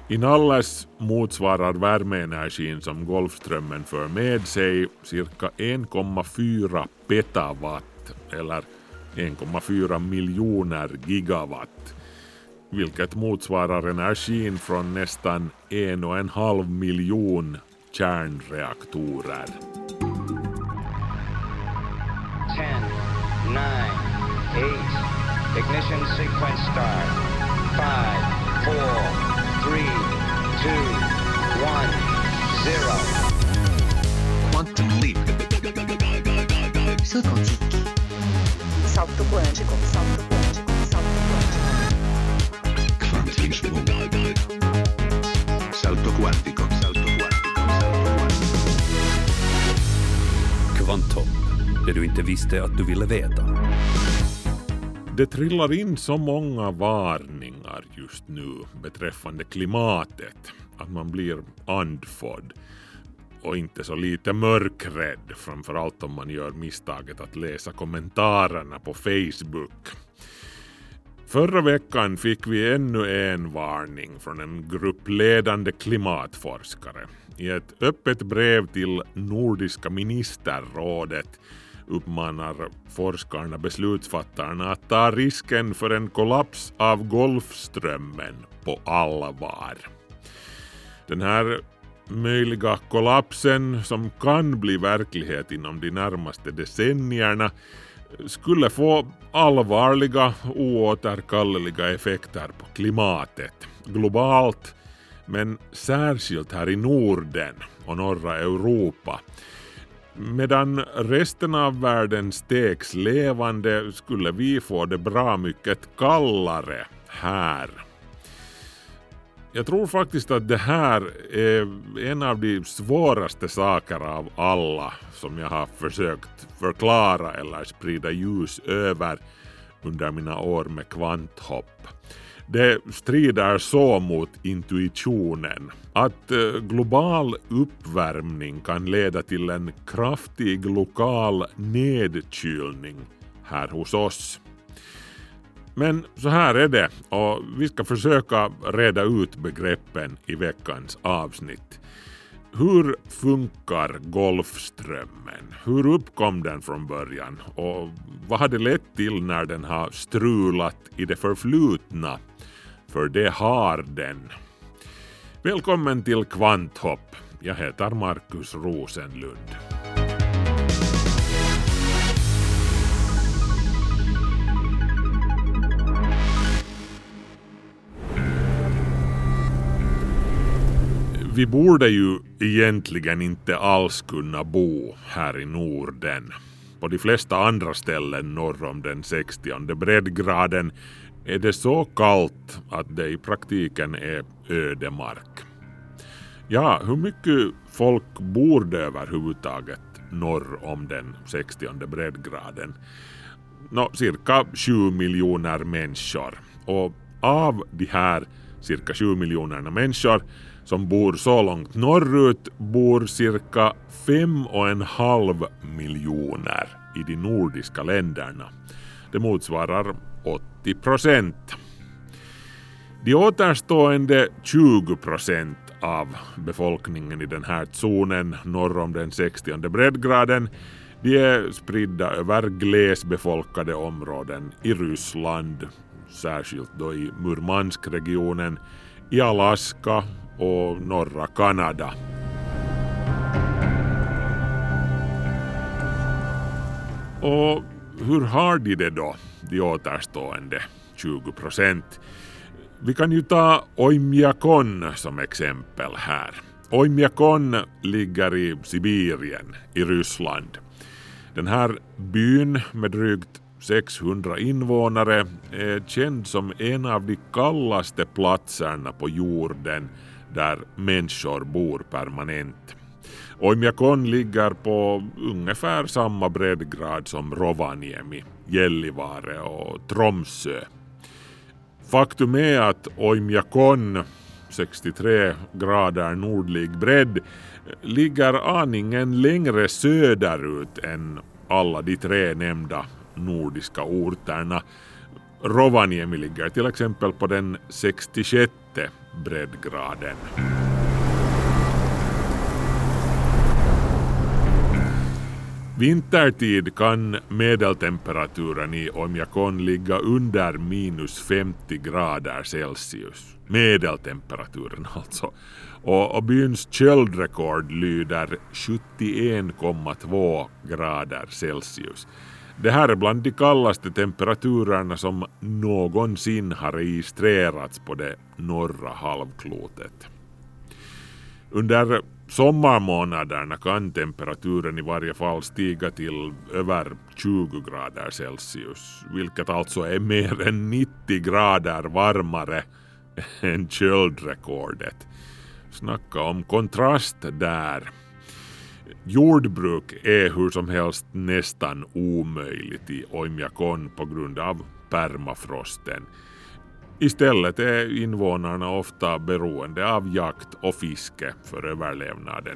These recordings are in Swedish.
Inalles motsvarar värmeenergin som Golfströmmen för med sig cirka 1,4 petawatt eller 1,4 miljoner gigawatt, vilket motsvarar energin från nästan 1,5 miljon kärnreaktorer. 10, 9, 8, ignition sequence start. 5, 4, 3, 2, 1, 0. Quantum leap. Saut quantique. Salto quântico, salto quântico, salto quântico. Kvantvinsvåg. Salto quantico, salto quantico, salto quantico. Kvanthopp, det du inte visste att du ville veta. Det trillar in så många varningar just nu beträffande klimatet att man blir andfådd och inte så lite mörkrädd, framförallt om man gör misstaget att läsa kommentarerna på Facebook. Förra veckan fick vi ännu en varning från en grupp ledande klimatforskare. I ett öppet brev till Nordiska ministerrådet uppmanar forskarna beslutsfattarna att ta risken för en kollaps av Golfströmmen på allvar. Den här möjliga kollapsen, som kan bli verklighet inom de närmaste decennierna, skulle få allvarliga oåterkalleliga effekter på klimatet globalt, men särskilt här i Norden och norra Europa. Medan resten av världen steks levande skulle vi få det bra mycket kallare här. Jag tror faktiskt att det här är en av de svåraste saker av alla som jag har försökt förklara eller sprida ljus över under mina år med kvanthopp. Det strider så mot intuitionen att global uppvärmning kan leda till en kraftig lokal nedkylning här hos oss. Men så här är det, och vi ska försöka reda ut begreppen i veckans avsnitt. Hur funkar Golfströmmen? Hur uppkom den från början? Och vad har det lett till när den har strulat i det förflutna? För det har den. Välkommen till Kvanthopp. Jag heter Markus Rosenlund. Vi borde ju egentligen inte alls kunna bo här i Norden. På de flesta andra ställen norr om den 60:e breddgraden är det så kallt att det i praktiken är ödemark. Ja, hur mycket folk bor det överhuvudtaget norr om den 60:e breddgraden? Cirka 7 miljoner människor. Och av de här cirka 7 miljonerna människor som bor så långt norrut bor cirka 5,5 miljoner i de nordiska länderna. Det motsvarar 80%. De återstående 20% av befolkningen i den här zonen norr om den 60:e breddgraden, de är spridda över glesbefolkade områden i Ryssland, särskilt då i Murmansk-regionen, i Alaska och norra Kanada. Och hur har de det då, de återstående 20%? Vi kan ju ta Oymyakon som exempel här. Oymyakon ligger i Sibirien i Ryssland. Den här byn med drygt 600 invånare är känd som en av de kallaste platserna på jorden där människor bor permanent. Oymyakon ligger på ungefär samma breddgrad som Rovaniemi, Gällivare och Tromsø. Faktum är att Oymyakon, 63 grader nordlig bredd, ligger aningen längre söderut än alla de tre nämnda nordiska orterna. Rovaniemi ligger till exempel på den 66:e breddgraden. Vintertid kan medeltemperaturen i Oymyakon ligga under minus 50 grader Celsius. Medeltemperaturen alltså. Och byns köldrekord lyder 71,2 grader Celsius. Det här är bland de kallaste temperaturerna som någonsin har registrerats på det norra halvklotet. Under sommarmånaderna kan temperaturen i varje fall stiga till över 20 grader Celsius, vilket alltså är mer än 90 grader varmare än köldrekordet. Snacka om kontrast där. Jordbruk är hur som helst nästan omöjligt i Oymyakon på grund av permafrosten. Istället är invånarna ofta beroende av jakt och fiske för överlevnaden.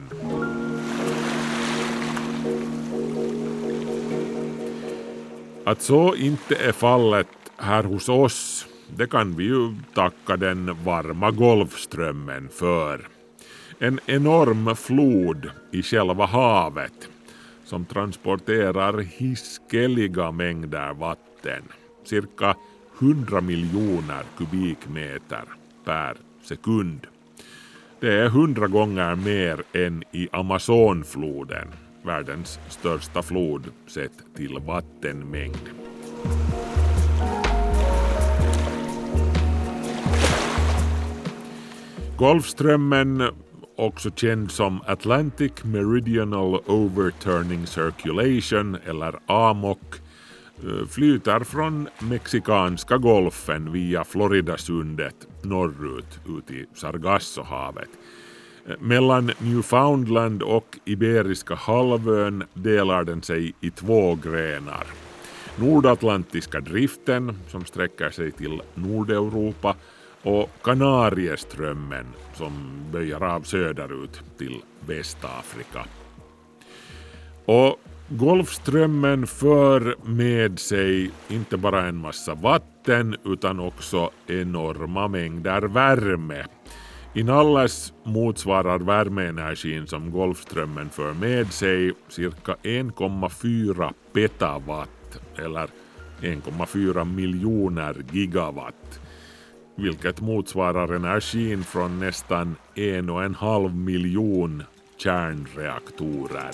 Att så inte är fallet här hos oss, det kan vi ju tacka den varma Golfströmmen för. En enorm flod i själva havet som transporterar hiskeliga mängder vatten, cirka 100 miljoner kubikmeter per sekund. Det är 100 gånger mer än i Amazonfloden, världens största flod sett till vattenmängd. Golfströmmen, också känd som Atlantic Meridional Overturning Circulation eller AMOC, flyter från Mexikanska golfen via Floridasundet norrut ut i Sargassohavet. Mellan Newfoundland och Iberiska halvön delar den sig i två grenar. Nordatlantiska driften som sträcker sig till Nordeuropa och Kanarieströmmen som böjer av söderut till Västafrika. Och Golfströmmen för med sig inte bara en massa vatten utan också enorma mängder värme. Inalles motsvarar värmeenergin som Golfströmmen för med sig cirka 1,4 petawatt eller 1,4 miljoner gigawatt, vilket motsvarar energin från nästan 1,5 miljon kärnreaktorer.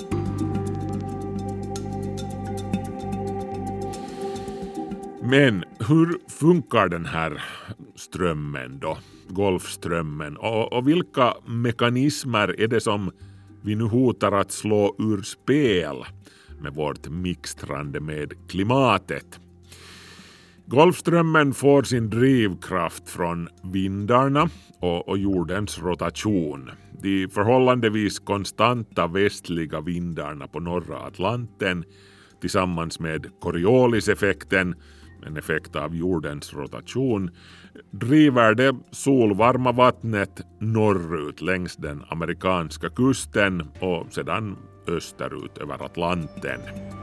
Men hur funkar den här strömmen då, Golfströmmen, och vilka mekanismer är det som vi nu hotar att slå ur spel med vårt mixtrande med klimatet? Golfströmmen får sin drivkraft från vindarna och jordens rotation. De förhållandevis konstanta västliga vindarna på norra Atlanten tillsammans med Corioliseffekten, en effekt av jordens rotation, driver det solvarma vattnet norrut längs den amerikanska kusten och sedan österut över Atlanten.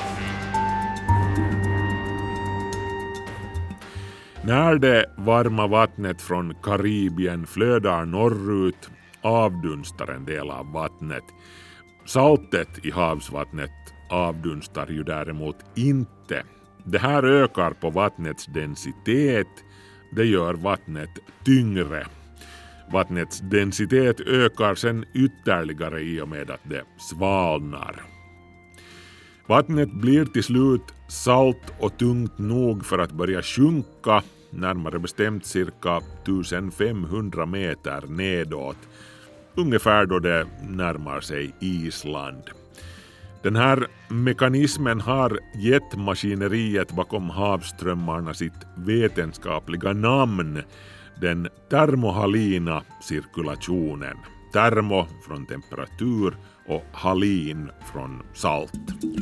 När det varma vattnet från Karibien flödar norrut avdunstar en del av vattnet. Saltet i havsvattnet avdunstar ju däremot inte. Det här ökar på vattnets densitet. Det gör vattnet tyngre. Vattnets densitet ökar sen ytterligare i och med att det svalnar. Vattnet blir till slut salt och tungt nog för att börja sjunka, närmare bestämt cirka 1500 meter nedåt, ungefär då det närmar sig Island. Den här mekanismen har gett maskineriet bakom havsströmmarna sitt vetenskapliga namn, den termohalina cirkulationen. Termo från temperatur och halin från salt.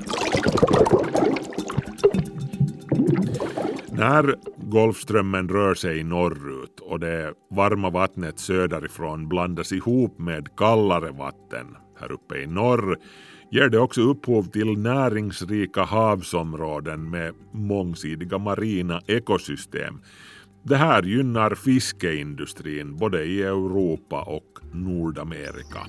När Golfströmmen rör sig norrut och det varma vattnet söderifrån blandas ihop med kallare vatten här uppe i norr, ger det också upphov till näringsrika havsområden med mångsidiga marina ekosystem. Det här gynnar fiskeindustrin både i Europa och Nordamerika.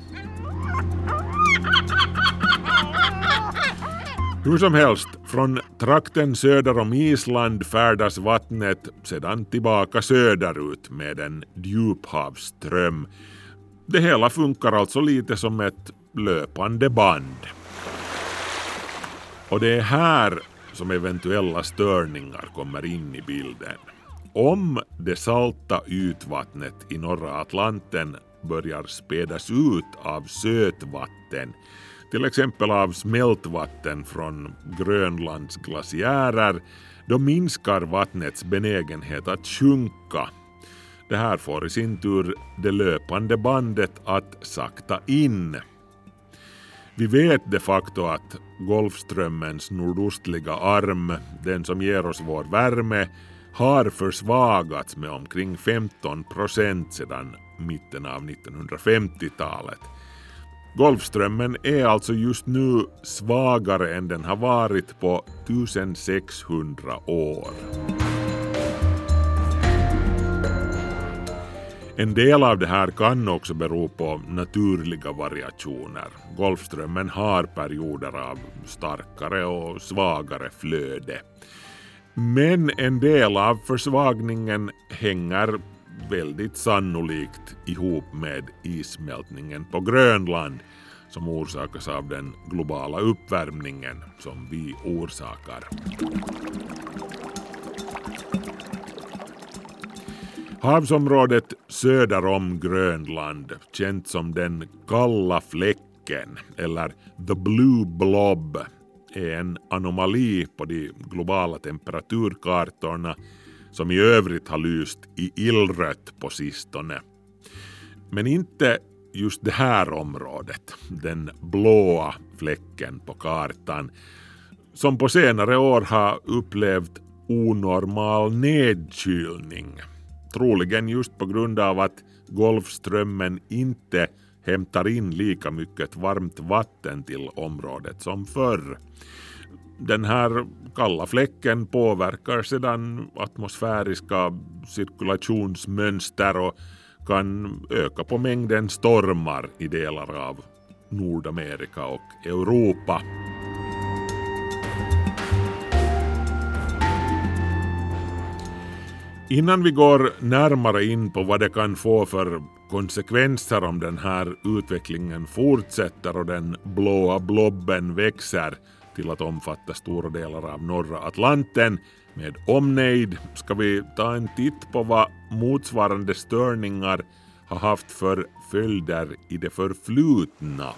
Hur som helst, från trakten söder om Island färdas vattnet sedan tillbaka söderut med en djuphavsström. Det hela funkar alltså lite som ett löpande band. Och det är här som eventuella störningar kommer in i bilden. Om det salta ytvattnet i norra Atlanten börjar spädas ut av sötvatten, till exempel av smältvatten från Grönlands glaciärer, då minskar vattnets benägenhet att sjunka. Det här får i sin tur det löpande bandet att sakta in. Vi vet de facto att Golfströmmens nordostliga arm, den som ger oss vår värme, har försvagats med omkring 15% sedan mitten av 1950-talet. Golfströmmen är alltså just nu svagare än den har varit på 1600 år. En del av det här kan också bero på naturliga variationer. Golfströmmen har perioder av starkare och svagare flöde. Men en del av försvagningen hänger väldigt sannolikt ihop med issmältningen på Grönland som orsakas av den globala uppvärmningen som vi orsakar. Havsområdet söder om Grönland, känt som den kalla fläcken eller the blue blob, är en anomali på de globala temperaturkartorna som i övrigt har lyst i illrött på sistone. Men inte just det här området, den blåa fläcken på kartan, som på senare år har upplevt onormal nedkylning. Troligen just på grund av att Golfströmmen inte hämtar in lika mycket varmt vatten till området som förr. Den här kalla fläcken påverkar sedan atmosfäriska cirkulationsmönster och kan öka på mängden stormar i delar av Nordamerika och Europa. Innan vi går närmare in på vad det kan få för konsekvenser om den här utvecklingen fortsätter och den blåa blobben växer till att omfatta stora delar av norra Atlanten med omnejd, ska vi ta en titt på vad motsvarande störningar har haft för följder i det förflutna.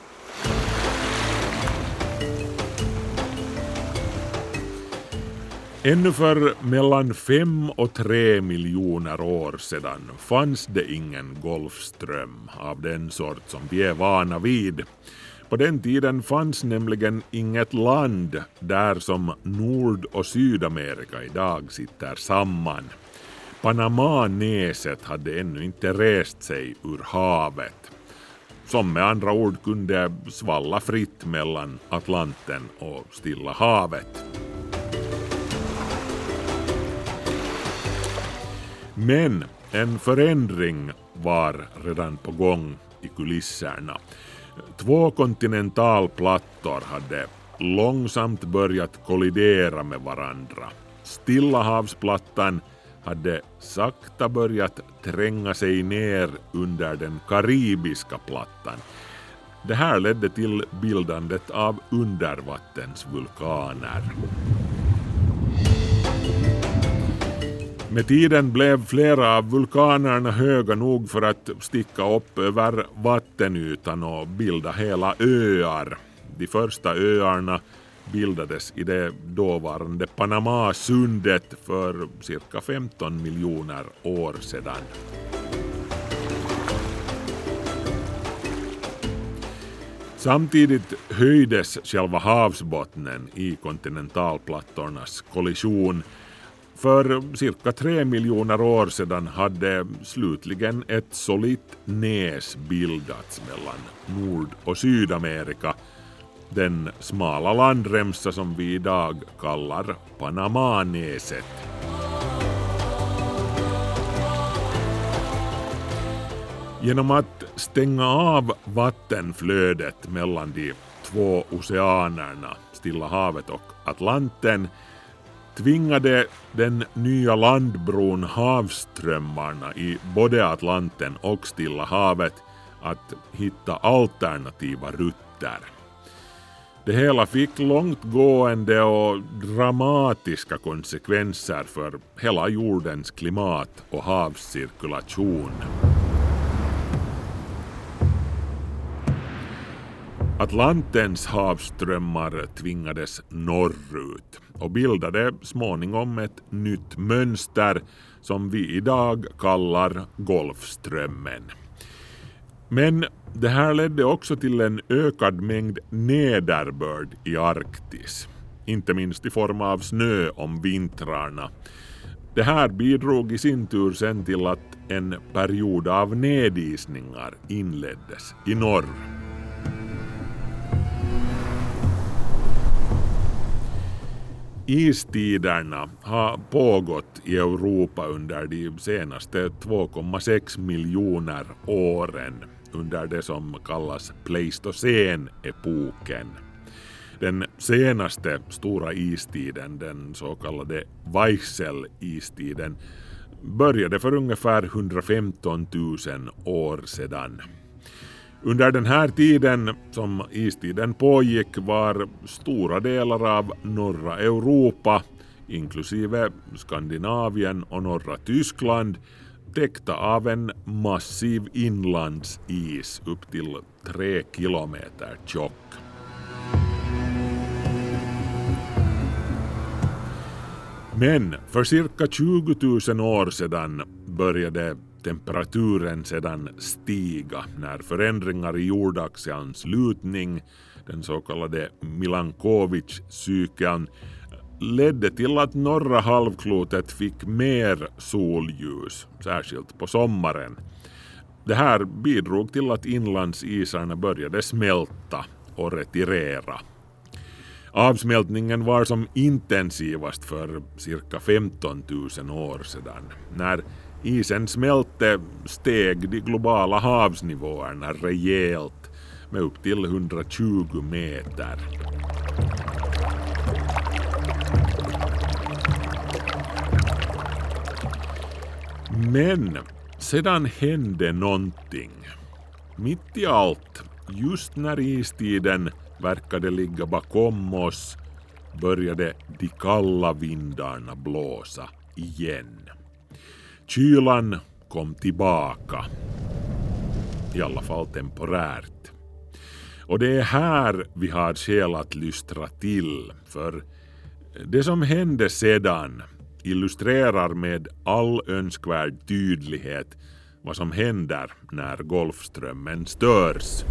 Ännu för mellan 5 och 3 miljoner år sedan fanns det ingen Golfström av den sort som vi är vana vid. På den tiden fanns nämligen inget land där som Nord- och Sydamerika idag sitter samman. Panama-näset hade ännu inte rest sig ur havet, som med andra ord kunde svalla fritt mellan Atlanten och Stilla havet. Men en förändring var redan på gång i kulisserna. 2 kontinentalplattor hade långsamt börjat kollidera med varandra. Stilla havsplattan hade sakta börjat tränga sig ner under den karibiska plattan. Det här ledde till bildandet av undervattensvulkaner. Med tiden blev flera av vulkanerna höga nog för att sticka upp över vattenytan och bilda hela öar. De första öarna bildades i det dåvarande Panamasundet för cirka 15 miljoner år sedan. Samtidigt höjdes själva havsbottnen i kontinentalplattornas kollision. För cirka 3 miljoner år sedan hade slutligen ett solitt näs bildats mellan Nord- och Sydamerika den smala landremsa som vi idag kallar Panamanäset. Genom att stänga av vattenflödet mellan de två oceanerna, Stilla havet och Atlanten, tvingade den nya landbron havsströmmarna i både Atlanten och Stilla havet att hitta alternativa rutter. Det hela fick långtgående och dramatiska konsekvenser för hela jordens klimat och havscirkulation. Atlantens havsströmmar tvingades norrut och bildade småningom ett nytt mönster som vi idag kallar Golfströmmen. Men det här ledde också till en ökad mängd nederbörd i Arktis, inte minst i form av snö om vintrarna. Det här bidrog i sin tur sen till att en period av nedisningar inleddes i norr. Istiderna har pågått i Europa under de senaste 2,6 miljoner åren under det som kallas Pleistocen-epoken. Den senaste stora istiden, den så kallade Weichsel-istiden, började för ungefär 115 000 år sedan. Under den här tiden som istiden pågick var stora delar av norra Europa, inklusive Skandinavien och norra Tyskland, täckta av en massiv inlandsis upp till 3 kilometer tjock. Men för cirka 20 000 år sedan började temperaturen sedan stiga när förändringar i jordaxelns lutning, den så kallade Milankovitch-cykeln, ledde till att norra halvklotet fick mer solljus, särskilt på sommaren. Det här bidrog till att inlandsisarna började smälta och retirera. Avsmältningen var som intensivast för cirka 15 000 år sedan. När isen smälte steg de globala havsnivåerna rejält med upp till 120 meter. Men sedan hände någonting. Mitt i allt, just när istiden verkade ligga bakom oss, började de kalla vindarna blåsa igen. Kylan kom tillbaka, i alla fall temporärt. Och det är här vi har skäl att lystra till, för det som hände sedan illustrerar med all önskvärd tydlighet vad som händer när Golfströmmen störs.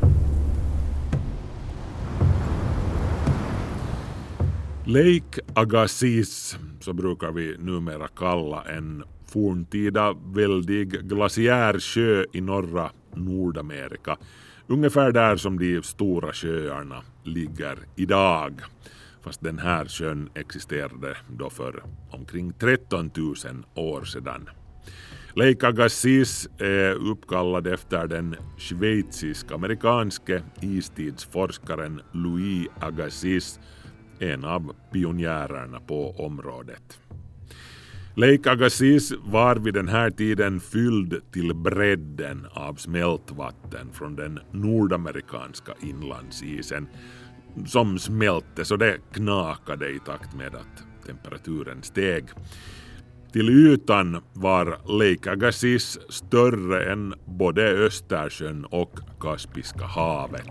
Lake Agassiz, så brukar vi numera kalla en forntida väldig glaciärsjö i norra Nordamerika, ungefär där som de stora sjöarna ligger idag. Fast den här sjön existerade då för omkring 13 000 år sedan. Lake Agassiz är uppkallad efter den schweizisk-amerikanske istidsforskaren Louis Agassiz, en av pionjärerna på området. Lake Agassiz var vid den här tiden fylld till bredden av smältvatten från den nordamerikanska inlandsisen, som smälte så det knakade i takt med att temperaturen steg. Till ytan var Lake Agassiz större än både Östersjön och Kaspiska havet.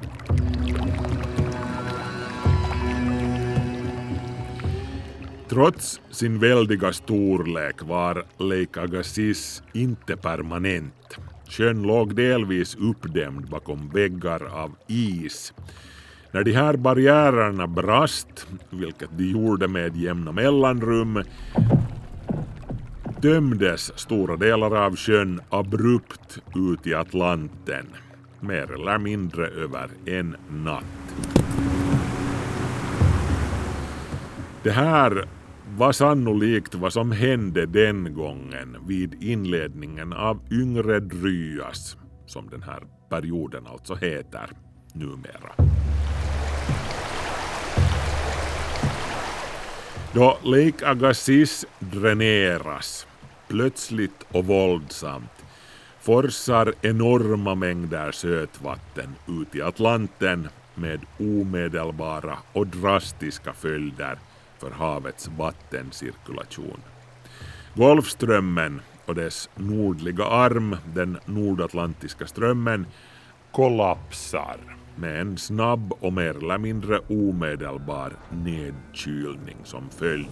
Trots sin väldiga storlek var Lake Agassiz inte permanent. Sjön låg delvis uppdämd bakom väggar av is. När de här barriärerna brast, vilket de gjorde med jämna mellanrum, tömdes stora delar av sjön abrupt ut i Atlanten, mer eller mindre över en natt. Det här var sannolikt vad som hände den gången vid inledningen av Yngre Dryas, som den här perioden alltså heter numera. Då Lake Agassiz dräneras, plötsligt och våldsamt, forsar enorma mängder sötvatten ut i Atlanten med omedelbara och drastiska följder för havets vattencirkulation. Golfströmmen och dess nordliga arm, den nordatlantiska strömmen, kollapsar med en snabb och mer eller mindre omedelbar nedkylning som följd.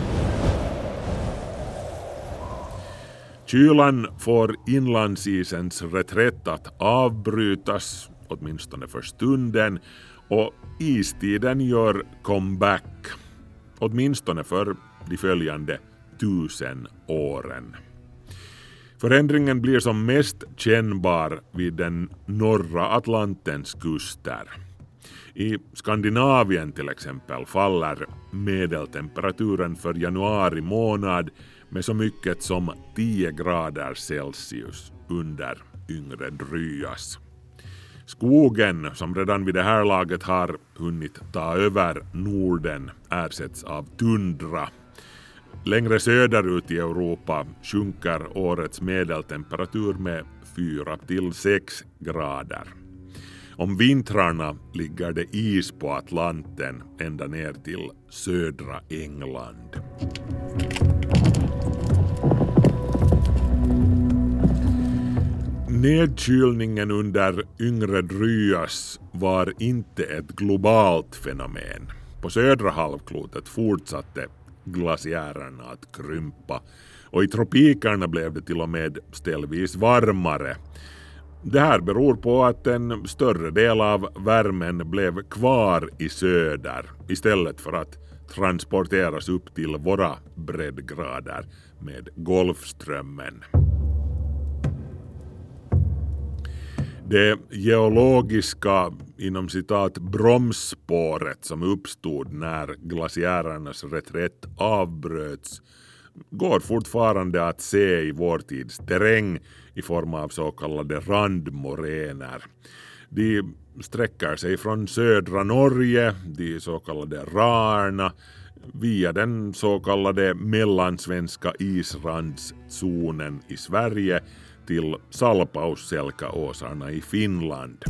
Kylan får inlandsisens reträtt att avbrytas, åtminstone för stunden, och istiden gör comeback, åtminstone för de följande 1000 åren. Förändringen blir som mest kännbar vid den norra Atlantens kuster. I Skandinavien till exempel faller medeltemperaturen för januari månad med så mycket som 10 grader Celsius under Yngre Dryas. Skogen, som redan vid det här laget har hunnit ta över Norden, ersätts av tundra. Längre söderut i Europa sjunker årets medeltemperatur med 4-6 grader. Om vintrarna ligger det is på Atlanten ända ner till södra England. Nedkylningen under Yngre Dryas var inte ett globalt fenomen. På södra halvklotet fortsatte glaciärerna att krympa och i tropikerna blev det till och med ställvis varmare. Det här beror på att en större del av värmen blev kvar i söder istället för att transporteras upp till våra breddgrader med Golfströmmen. Det geologiska inom citat bromsspåret som uppstod när glaciärernas reträtt avbröts går fortfarande att se i vår tids terräng i form av så kallade randmoräner. De sträcker sig från södra Norge, de så kallade raarna, via den så kallade mellansvenska israndszonen i Sverige till Salpausselkäåsarna i Finland.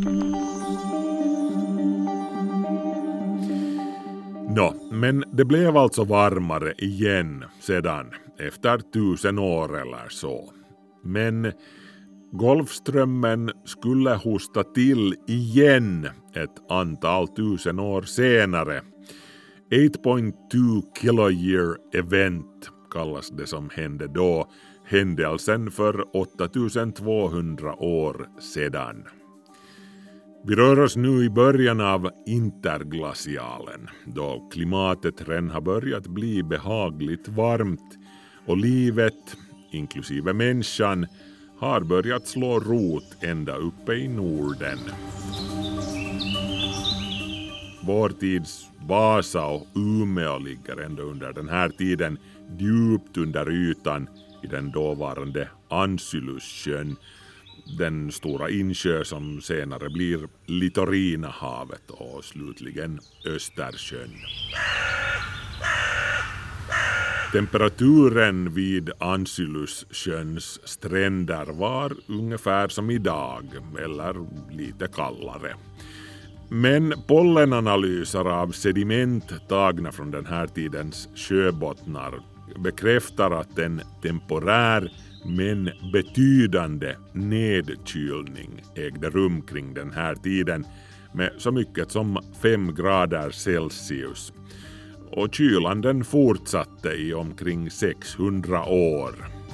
Men det blev alltså varmare igen sedan, efter 1000 år eller så. Men Golfströmmen skulle hosta till igen ett antal 1000 år senare. 8.2 kiloyear event kallas det som hände då, händelsen för 8200 år sedan. Vi rör oss nu i början av interglacialen, då klimatet redan har börjat bli behagligt varmt och livet, inklusive människan, har börjat slå rot ända uppe i Norden. Vår tids Vasa och Umeå ligger ändå under den här tiden djupt under ytan i den dåvarande Ansylussjön, den stora insjö som senare blir Litorinahavet och slutligen Östersjön. Temperaturen vid Ansylussjöns stränder var ungefär som idag, eller lite kallare. Men pollenanalyser av sediment tagna från den här tidens sjöbottnar bekräftar att en temporär men betydande nedkylning ägde rum kring den här tiden med så mycket som 5 grader Celsius. Och kylan den fortsatte i omkring 600 år.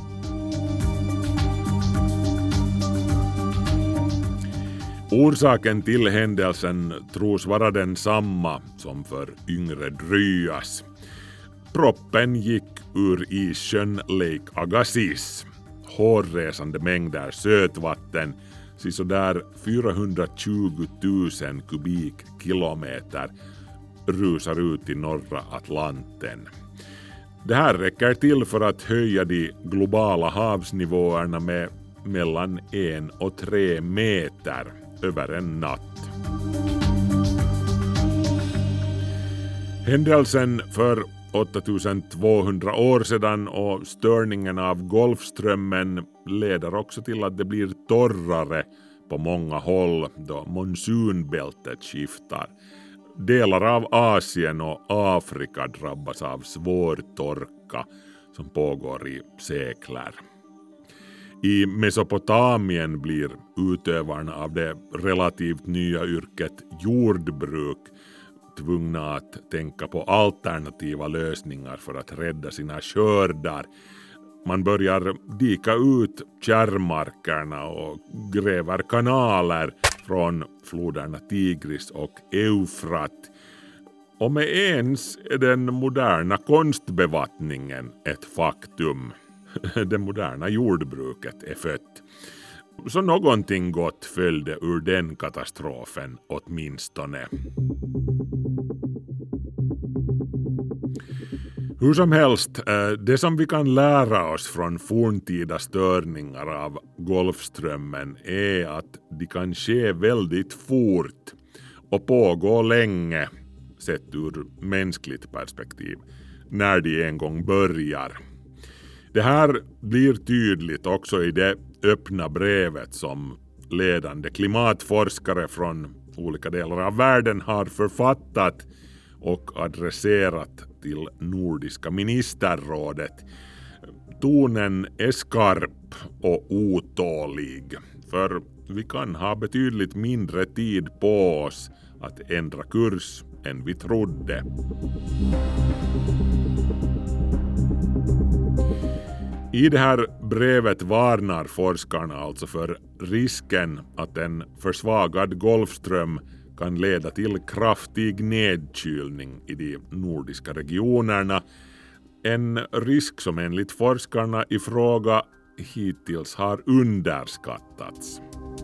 Orsaken till händelsen tros vara densamma som för Yngre Dryas. Proppen gick ur issjön Lake Agassiz. Hårresande mängder sötvatten, sådär 420 000 kubikkilometer, rusar ut i norra Atlanten. Det här räcker till för att höja de globala havsnivåerna med mellan 1 och 3 meter över en natt. Händelsen för 8200 år sedan och störningen av Golfströmmen leder också till att det blir torrare på många håll då monsunbältet skiftar. Delar av Asien och Afrika drabbas av svår torka som pågår i sekler. I Mesopotamien blir utövarna av det relativt nya yrket jordbruk tvungna att tänka på alternativa lösningar för att rädda sina skördar. Man börjar dika ut kärrmarkerna och gräver kanaler från floderna Tigris och Eufrat. Och med ens är den moderna konstbevattningen ett faktum. Det moderna jordbruket är fött. Så någonting gott följde ur den katastrofen åtminstone. Hur som helst, det som vi kan lära oss från forntida störningar av Golfströmmen är att de kan ske väldigt fort och pågå länge sett ur mänskligt perspektiv när de en gång börjar. Det här blir tydligt också i det öppna brevet som ledande klimatforskare från olika delar av världen har författat och adresserat till Nordiska ministerrådet. Tonen är skarp och otålig, för vi kan ha betydligt mindre tid på oss att ändra kurs än vi trodde. I det här brevet varnar forskarna alltså för risken att en försvagad Golfström kan leda till kraftig nedkylning i de nordiska regionerna. En risk som enligt forskarna i fråga hittills har underskattats.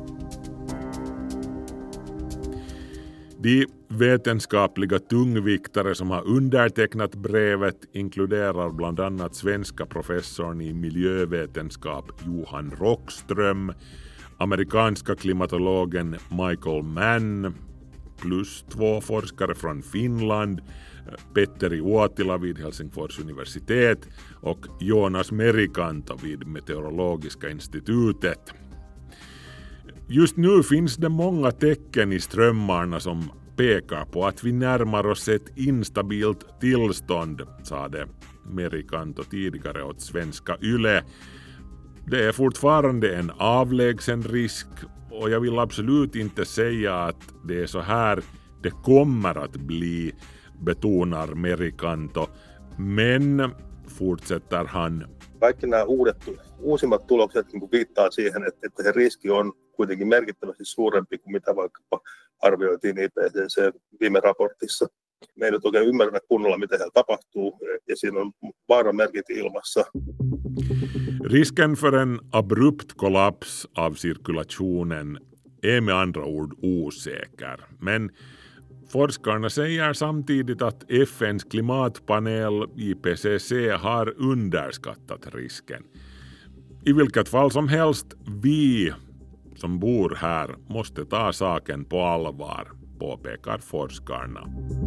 De vetenskapliga tungviktare som har undertecknat brevet inkluderar bland annat svenska professorn i miljövetenskap Johan Rockström, amerikanska klimatologen Michael Mann plus 2 forskare från Finland, Petteri Uotila vid Helsingfors universitet och Jonas Merikanto vid Meteorologiska institutet. Just nu finns det många tecken i strömmarna som pekar på att vi närmar oss ett instabilt tillstånd, sade Merikanto tidigare åt svenska YLE. Det är fortfarande en avlägsen risk och jag vill absolut inte säga att det är så här det kommer att bli, betonar Merikanto. Men, fortsätter han, kaikki nämä uusimmat tulokset viittaa siihen, että se riski on kuitenkin merkittävästi suurempi kuin mitä vaikkapa arvioitiin IPCC viime raportissa. Me ei nyt oikein ymmärrä kunnolla, mitä siellä tapahtuu, ja siinä on vaaramerkit ilmassa. Risken för en abrupt kollaps av cirkulationen är med andra ord osäker. Men forskarna säger samtidigt att FNs klimatpanel IPCC har underskattat risken. I vilket fall som helst, vi som bor här måste ta saken på allvar, påpekar forskarna.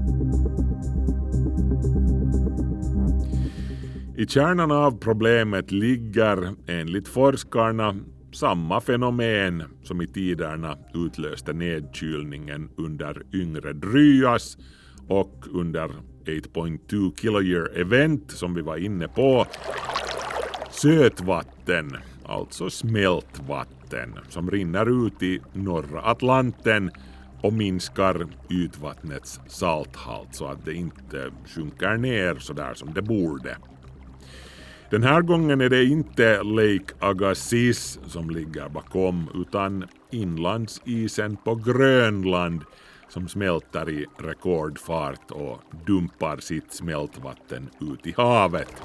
I kärnan av problemet ligger enligt forskarna samma fenomen som i tiderna utlöste nedkylningen under yngre Dryas och under 8.2 kiloyear event som vi var inne på. Sötvatten, alltså smältvatten, som rinner ut i norra Atlanten och minskar ytvattnets salthalt så att det inte sjunker ner så där som det borde. Den här gången är det inte Lake Agassiz som ligger bakom utan inlandsisen på Grönland som smälter i rekordfart och dumpar sitt smältvatten ut i havet.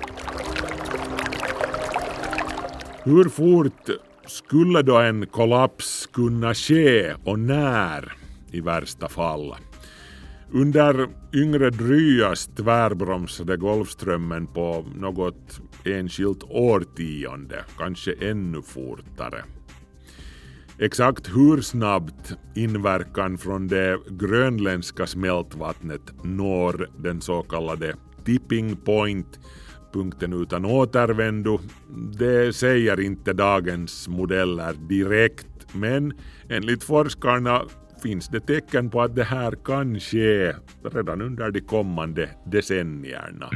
Hur fort skulle då en kollaps kunna ske och när i värsta fall? Under yngre Dryas tvärbromsade Golfströmmen på något enskilt årtionde, kanske ännu fortare. Exakt hur snabbt inverkan från det grönländska smältvattnet når den så kallade tipping point, punkten utan återvändo, det säger inte dagens modeller direkt, men enligt forskarna finns det tecken på att det här kan ske redan under de kommande decennierna.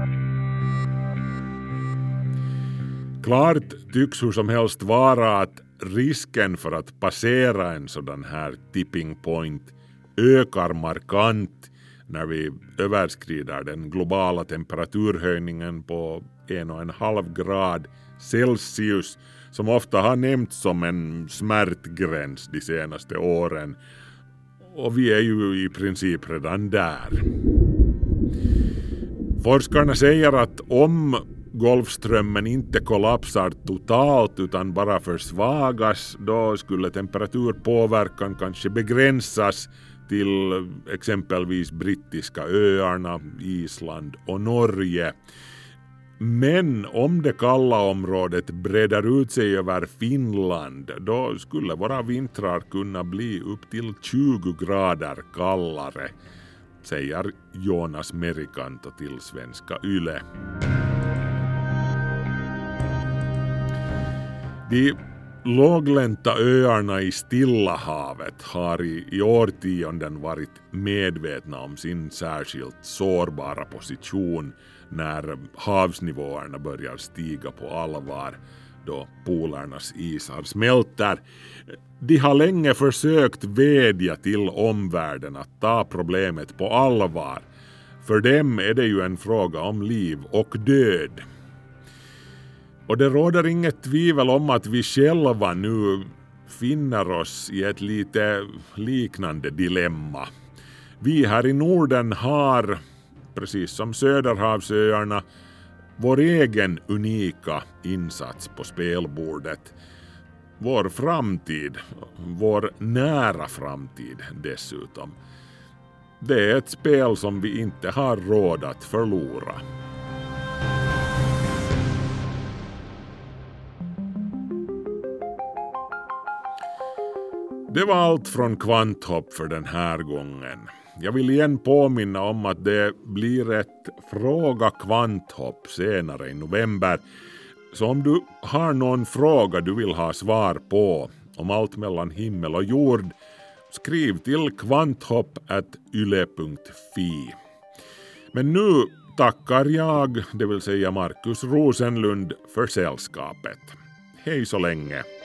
Klart tycks hur som helst vara att risken för att passera en sådan här tipping point ökar markant när vi överskrider den globala temperaturhöjningen på 1,5 grad Celsius, som ofta har nämnts som en smärtgräns de senaste åren. Och vi är ju i princip redan där. Forskarna säger att om Golfströmmen inte kollapsar totalt utan bara försvagas, då skulle temperaturpåverkan kanske begränsas till exempelvis brittiska öarna, Island och Norge. Men om det kalla området breder ut sig över Finland, då skulle våra vintrar kunna bli upp till 20 grader kallare, säger Jonas Merikanto till Svenska Yle. De låglänta öarna i Stilla havet har i årtionden varit medvetna om sin särskilt sårbara position när havsnivåerna börjar stiga på allvar, då polernas isar smälter. De har länge försökt vädja till omvärlden att ta problemet på allvar. För dem är det ju en fråga om liv och död. Och det råder inget tvivel om att vi själva nu finner oss i ett lite liknande dilemma. Vi här i Norden har, precis som Söderhavsöarna, vår egen unika insats på spelbordet. Vår framtid, vår nära framtid dessutom. Det är ett spel som vi inte har råd att förlora. Det var allt från Kvanthopp för den här gången. Jag vill igen påminna om att det blir ett Fråga Kvanthopp senare i november. Så om du har någon fråga du vill ha svar på om allt mellan himmel och jord, skriv till kvanthopp@yle.fi. Men nu tackar jag, det vill säga Markus Rosenlund, för sällskapet. Hej så länge!